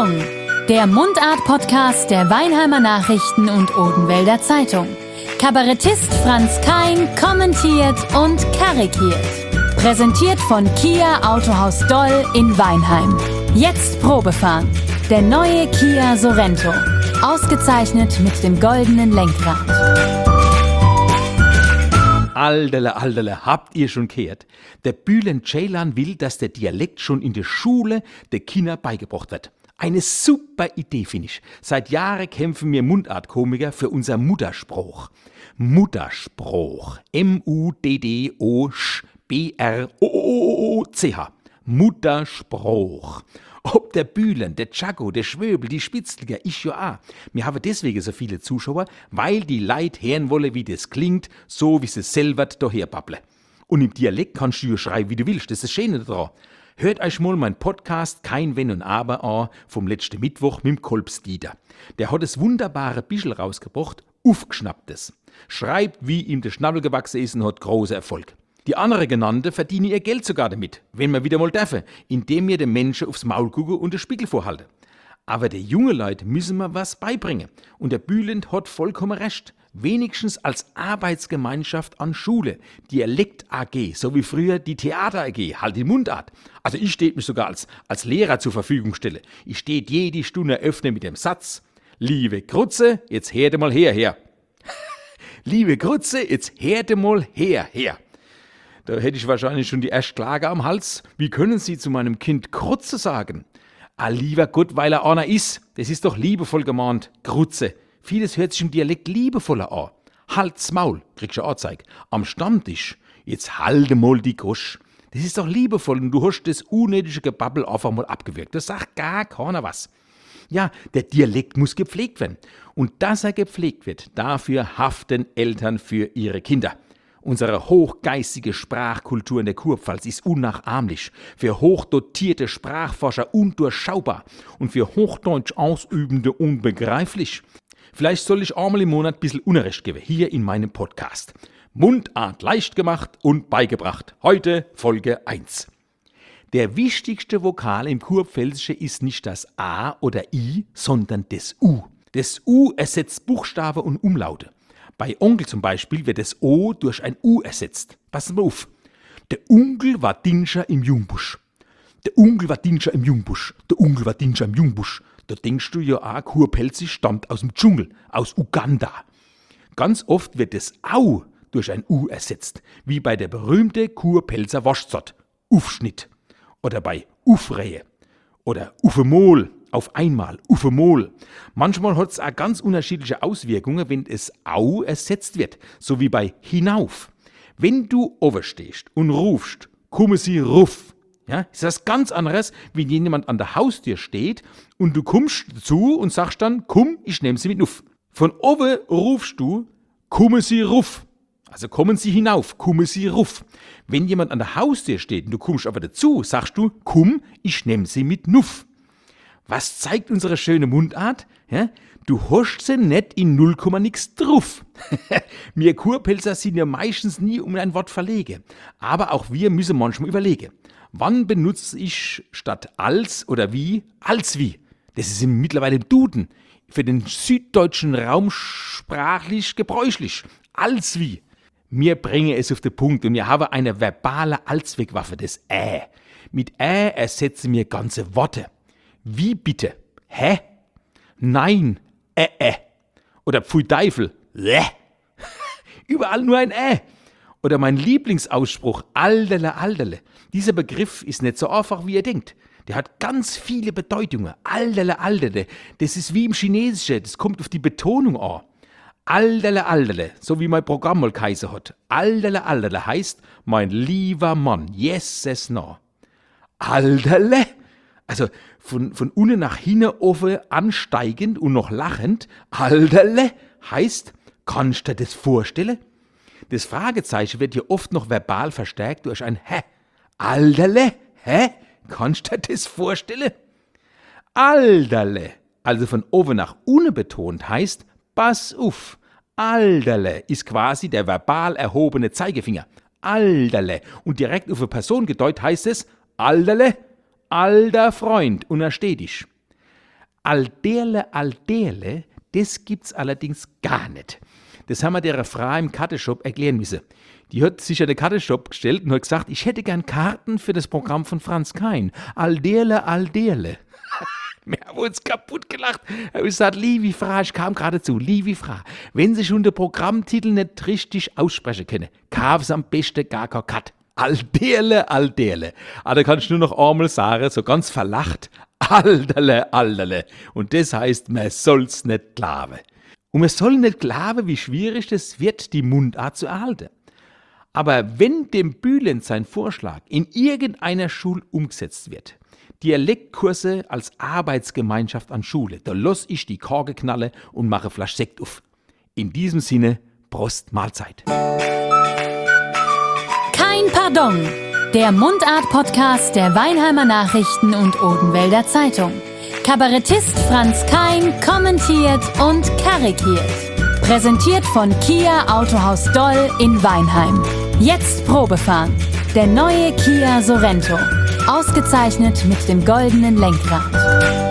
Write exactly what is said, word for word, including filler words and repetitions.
Achtung! Der Mundart-Podcast der Weinheimer Nachrichten und Odenwälder Zeitung. Kabarettist Franz Kein kommentiert und karikiert. Präsentiert von Kia Autohaus Doll in Weinheim. Jetzt Probefahren. Der neue Kia Sorento. Ausgezeichnet mit dem goldenen Lenkrad. Alterle, alterle, habt ihr schon gehört? Der Bülent Ceylan will, dass der Dialekt schon in der Schule der Kinder beigebracht wird. Eine super Idee, finde ich. Seit Jahren kämpfen wir Mundartkomiker für unser Mutterspruch. Mutterspruch. M U D D O B R O C H. Mutterspruch. Ob der Bühlen, der Chago, der Schwöbel, die Spitzliger, ich ja auch. Wir haben deswegen so viele Zuschauer, weil die Leute hören wollen, wie das klingt, so wie sie selber daher babble. Und im Dialekt kannst du ja schreiben, wie du willst, das ist das Schöne daran. Hört euch mal meinen Podcast Kein Wenn und Aber an vom letzten Mittwoch mit dem Kolbs-Dieter. Der hat das wunderbare Bischel rausgebracht, aufgeschnapptes. Schreibt, wie ihm der Schnabel gewachsen ist und hat großen Erfolg. Die andere genannte verdienen ihr Geld sogar damit, wenn wir wieder mal dürfen, indem wir den Menschen aufs Maul gucken und den Spiegel vorhalten. Aber der junge Leute müssen wir was beibringen. Und der Bülent hat vollkommen recht. Wenigstens als Arbeitsgemeinschaft an Schule, Dialekt A G, so wie früher die Theater A G, halt die Mundart. Also ich stehe mich sogar als, als Lehrer zur Verfügung stelle. Ich stehe jede Stunde öffne mit dem Satz: Liebe Grutze, jetzt herde mal her, her. Liebe Grutze, jetzt herde mal her, her. Da hätte ich wahrscheinlich schon die erste Klage am Hals. Wie können Sie zu meinem Kind Grutze sagen? Ah, lieber Gott, weil er einer ist. Das ist doch liebevoll gemahnt. Grutze. Vieles hört sich im Dialekt liebevoller an. Halt's Maul, kriegst du Anzeige. Am Stammtisch. Jetzt halte mal die Gosch. Das ist doch liebevoll und du hast das unnötige Gebabbel einfach mal abgewirkt. Das sagt gar keiner was. Ja, der Dialekt muss gepflegt werden. Und dass er gepflegt wird, dafür haften Eltern für ihre Kinder. Unsere hochgeistige Sprachkultur in der Kurpfalz ist unnachahmlich, für hochdotierte Sprachforscher undurchschaubar und für Hochdeutsch Ausübende unbegreiflich. Vielleicht soll ich einmal im Monat ein bisschen Unrecht geben, hier in meinem Podcast. Mundart leicht gemacht und beigebracht. Heute Folge eins. Der wichtigste Vokal im Kurpfälzischen ist nicht das A oder I, sondern das U. Das U ersetzt Buchstaben und Umlaute. Bei Onkel zum Beispiel wird das O durch ein U ersetzt. Passen wir auf. Der Onkel war Dinscher im Jungbusch. Der Onkel war Dinscher im Jungbusch. Der Onkel war Dinscher im Jungbusch. Da denkst du ja auch, Kurpelzisch stammt aus dem Dschungel, aus Uganda. Ganz oft wird das Au durch ein U ersetzt, wie bei der berühmten Kurpelzer Waschzott. Ufschnitt. Oder bei Ufrehe. Oder Ufemol. Auf einmal, Ufemol. Manchmal hat es auch ganz unterschiedliche Auswirkungen, wenn es Au ersetzt wird, so wie bei hinauf. Wenn du overstehst und rufst, komme sie ruf, ja, ist das ganz anderes, wie wenn jemand an der Haustür steht und du kommst dazu und sagst dann, komm, ich nehme sie mit auf. Von oben rufst du, komme sie ruf. Also kommen sie hinauf, komme sie ruf. Wenn jemand an der Haustür steht und du kommst aber dazu, sagst du, komm, ich nehme sie mit nuff. Was zeigt unsere schöne Mundart? Ja, du hast sie nicht in null Komma nix drauf. Wir Kurpelzer sind ja meistens nie um ein Wort verlegen. Aber auch wir müssen manchmal überlegen. Wann benutze ich statt als oder wie, als wie? Das ist mittlerweile im Duden. Für den süddeutschen Raum sprachlich gebräuchlich. Als wie. Wir bringen es auf den Punkt und wir haben eine verbale Allzweckwaffe, das Ä. Mit Ä ersetzen wir ganze Worte. Wie bitte? Hä? Nein, äh, äh. Oder Pfui Teufel, äh. Überall nur ein äh. Oder mein Lieblingsausspruch, Alterle, Alterle. Dieser Begriff ist nicht so einfach, wie ihr denkt. Der hat ganz viele Bedeutungen. Alterle, Alterle. Das ist wie im Chinesischen, das kommt auf die Betonung an. Alterle, Alterle, so wie mein Programm mal geheißen hat. Alterle, Alterle heißt, mein lieber Mann, yes, no. Alterle? Also von, von unten nach hinten offen ansteigend und noch lachend. Alterle heißt, kannst du dir das vorstellen? Das Fragezeichen wird hier oft noch verbal verstärkt durch ein Hä. Alterle, hä? Kannst du dir das vorstellen? Alterle, also von oben nach unten betont, heißt, pass auf. Alterle ist quasi der verbal erhobene Zeigefinger. Alterle. Und direkt auf eine Person gedeutet heißt es, Alterle, alter Freund, unersteh dich. Alderle, Alderle, das gibt's allerdings gar nicht. Das haben wir der Frau im Kartenshop erklären müssen. Die hat sich an den Kartenshop gestellt und hat gesagt, ich hätte gern Karten für das Programm von Franz Kein. Alderle, Alderle. Wir haben uns kaputt gelacht. Er hat gesagt, liebe Frau, ich kam gerade zu, liebe Frau, wenn Sie schon den Programmtitel nicht richtig aussprechen können, kaufen Sie am besten gar kein Cut. Alderle, Alderle. Ah, da kannst du nur noch einmal sagen, so ganz verlacht, Alderle, Alderle. Und das heißt, man soll's nicht glauben. Und man soll nicht glauben, wie schwierig es wird, die Mundart zu erhalten. Aber wenn dem Bülent sein Vorschlag in irgendeiner Schule umgesetzt wird, Dialektkurse als Arbeitsgemeinschaft an Schule, da lass ich die Korke knalle und mache Flasch Sekt auf. In diesem Sinne, Prost Mahlzeit. Kein Pardon. Der Mundart-Podcast der Weinheimer Nachrichten und Odenwälder Zeitung. Kabarettist Franz Kein kommentiert und karikiert. Präsentiert von Kia Autohaus Doll in Weinheim. Jetzt Probefahren. Der neue Kia Sorento. Ausgezeichnet mit dem goldenen Lenkrad.